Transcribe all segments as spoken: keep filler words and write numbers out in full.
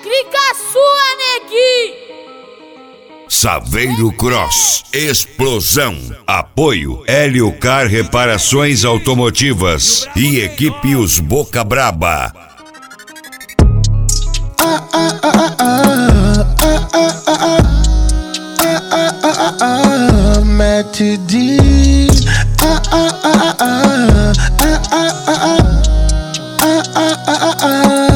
clica sua, neguinho. Saveiro Cross, explosão. Apoio Hélio Car Reparações Automotivas e equipe Os Boca Braba. Ah, ah, ah, ah, ah, ah, ah, ah, ah, ah, ah, Matt D. Ah, ah, ah, ah, ah, ah, ah, ah, ah, ah, ah.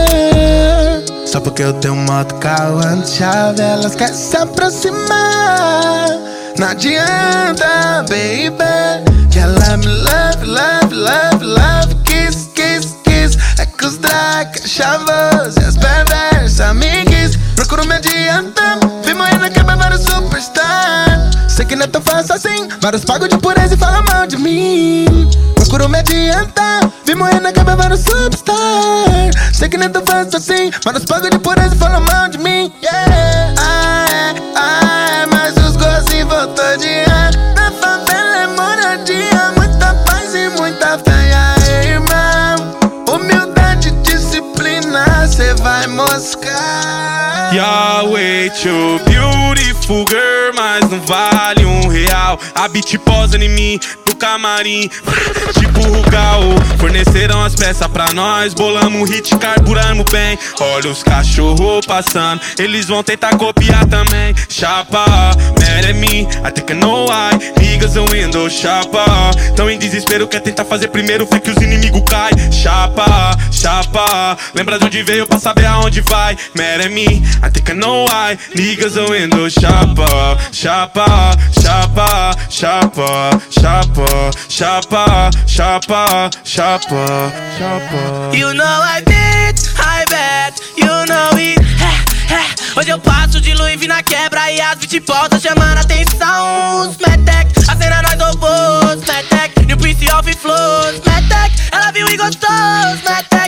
Só porque eu tenho moto, carro, chave, elas querem se aproximar. Não adianta, baby, que ela me love, love, love, love, kiss, kiss, kiss. É que os drag, chavos e as perversas amigues procuram me adiantar. Vi morrendo que é vários superstar. Sei que não é tão fácil assim, vários pagam de pureza e falam mal de mim. Procuro me adiantar, vi morrendo que é vários superstar. Sei que não é tão fácil assim, vários pagam de pureza e falam mal de mim. Yeah, ai, ai, mas os gostos voltou de ar. Na favela é moradia, muita paz e muita fé. Aí, irmão, humildade, disciplina, cê vai moscar. Yahweh, too beautiful girl, mas não vale um real. A beat posa em mim, no camarim, tipo Rugal. Forneceram as peças pra nós, bolamos um hit, carburamos bem. Olha os cachorros passando, eles vão tentar copiar também. Chapa, mad at me, I think I know why. Niggas on window, chapa. Tão em desespero, quer tentar fazer primeiro, fé que os inimigos caem. Chapa, chapa, lembra de onde veio pra saber aonde vai. Mad at me, I think I know why. Niggas on window, chapa, chapa, chapa, chapa, chapa, chapa, chapa, chapa, chapa. You know I bet, I bet, you know it. Hoje eu passo de Louis V na quebra e as beat voltam chamando atenção. Os Metec, a cena nós robôs. Metec, New Prince of Flows. Metec, ela viu e gostou. Metec,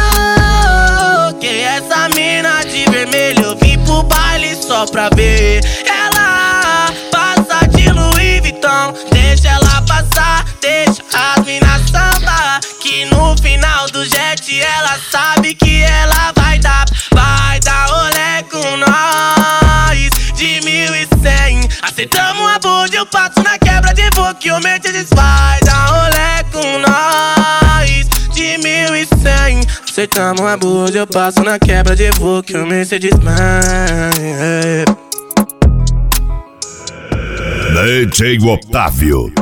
oh, que essa mina de vermelho eu vim pro baile só pra ver. Ela passa de Louis Vuitton, deixa ela passar, deixa as minas samba. Que no final do jet ela sabe que ela vai dar, vai dar rolê com nós. De mil e cem, acertamos a bunda, eu passo na quebra de voo que o Mercedes vai dar rolê com nós. De mil e cem, acertamos a bunda, eu passo na quebra de voo que o Mercedes vai. D J Otávio.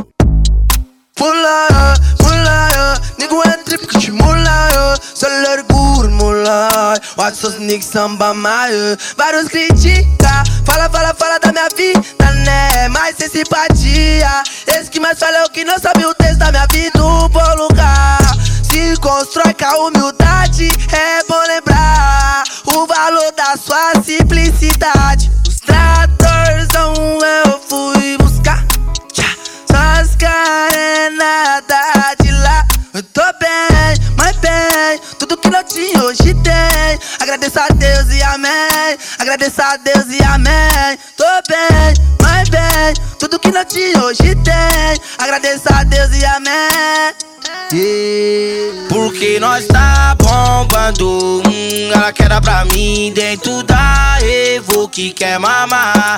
Mullah, mullah, nigga é trip que te mullah, só largura mullah. Watch those niggas samba maio. Vários critica, fala, fala, fala da minha vida, né? Mas sem simpatia. Esse que mais fala é o que não sabe o texto da minha vida. Um bom lugar se constrói com a humildade. É bom lembrar o valor da sua simplicidade. Os tratorzão eu fui buscar, só as carenadas de lá. Eu tô bem, mas bem, tudo que não tinha hoje tem. Agradeço a Deus e amém, agradeço a Deus e amém. Tô bem, mas bem, tudo que não tinha hoje tem. Agradeço a Deus e amém. Yeah. Porque nós tá bombando, hum, ela quer dar pra mim dentro da Evo que quer mamar.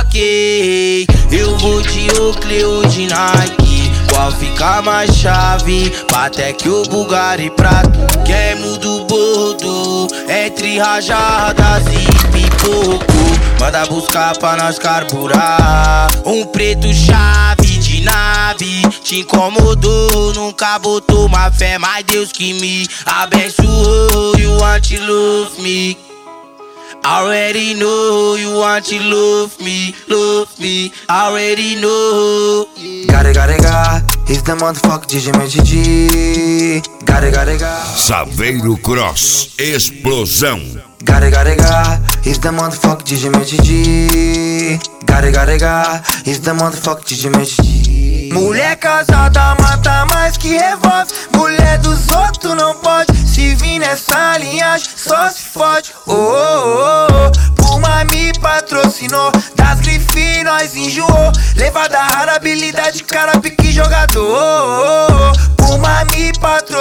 Ok, eu vou de Oakley ou de Nike, qual fica mais chave? Patek ou Bulgari Prata. Queimo do bordo, entre rajadas e pipoco. Manda buscar pra nós carburar. Um preto chave de nave, te incomodou, nunca botou uma fé, mas Deus que me abençoou. You want to love me, already know. You want to love me, love me, already know. Gotta, gotta, gotta, he's the motherfucker D J Matt D. Gotta, gotta, gotta, Saveiro Cross, explosão. gotta, gotta, gotta, he's the motherfucker D J Matt D. Gotta, gotta, gotta, he's the motherfucker D J Matt D. Mulher casada mata mais que revólver. Mulher dos outros não pode. Se vir nessa linhagem só se fode. Oh, oh, oh. Puma me patrocinou, das grifes nós enjoou. Levada rara, habilidade, cara, pique jogador. Oh, oh, oh. Puma me patrocinou.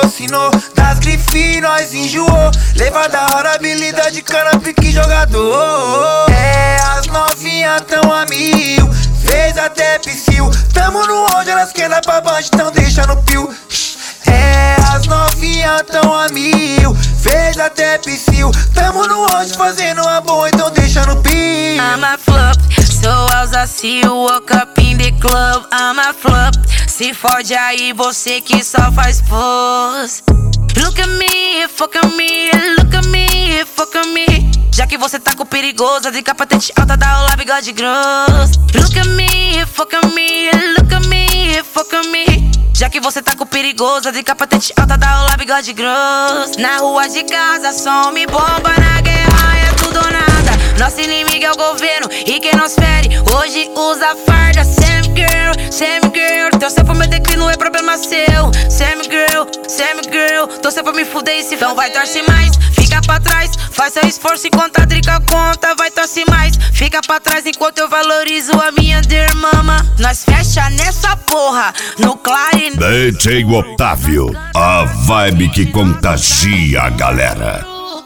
patrocinou. Das grifes nós enjoou. Leva da hora habilidade, cana, pique jogador. É, as novinhas tão a mil, fez até psiu. Tamo no onde elas querem dar pra band, então deixa no pio. É, as novinhas tão a mil, fez até psiu. Tamo no onde fazendo uma boa, então deixa no pio. I'm a flop, so as I see you walk up in the club. I'm a flop, se fode aí você que só faz pose. Look at me, fuck at me, look at me, fuck at me. Já que você tá com perigosa, de capacete alta, dá o lá bigode grosso. Look at me, fuck at me, look at me, fuck at me. Já que você tá com perigosa, de capacete alta, dá o lá bigode grosso. Na rua de casa, som me bomba, na guerra é tudo ou nada. Nosso inimigo é o governo e quem nos fere hoje usa farda. Sam girl, Sam girl, torcer pro meu declínio é problema seu. Sam girl, Sam girl, torcer pra me fuder e se então vai torce mais, fica pra trás, faz seu esforço enquanto a drica conta. Vai torce mais, fica pra trás enquanto eu valorizo a minha dear mama. Nós fecha nessa porra, no clare. D J Otávio, a vibe que contagia a galera.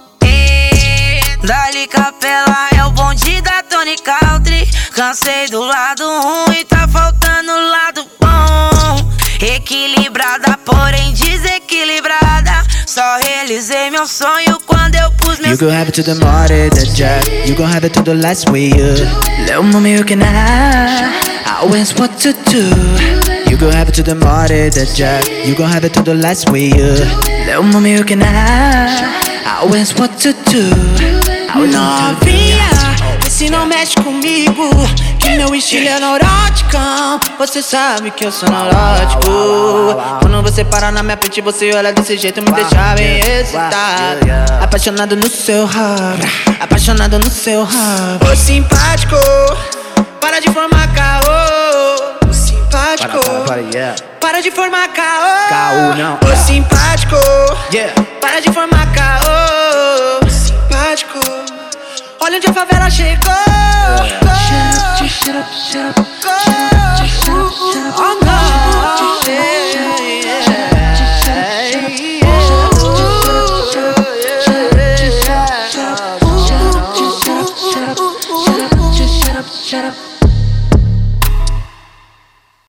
Dali Capela é o bonde da Tony Country. Cansei do lado ruim, tá faltando o lado bom. Equilibrada, porém desequilibrada. Só realizei meu sonho quando eu pus meu. You gon' have it to the money, the jack. You gon' have it to the last way, yeah. Little mommy, you can have always what to do. You gon' have it to the money, the jack. You gon' have it to the last way, yeah. Little mommy, you can have always what to do. Novinha, vê se não mexe comigo, que meu estilo é neuróticão. Você sabe que eu sou neurótico. Quando você para na minha frente, você olha desse jeito, me deixa bem excitado. Apaixonado no seu rabo, apaixonado no seu rabo. Ô simpático, para de formar caô. Ô simpático, para, para, para, yeah. Para de formar caô. Caô não. Ô simpático, yeah. Para de formar caô. Ô simpático, olha onde a favela chegou.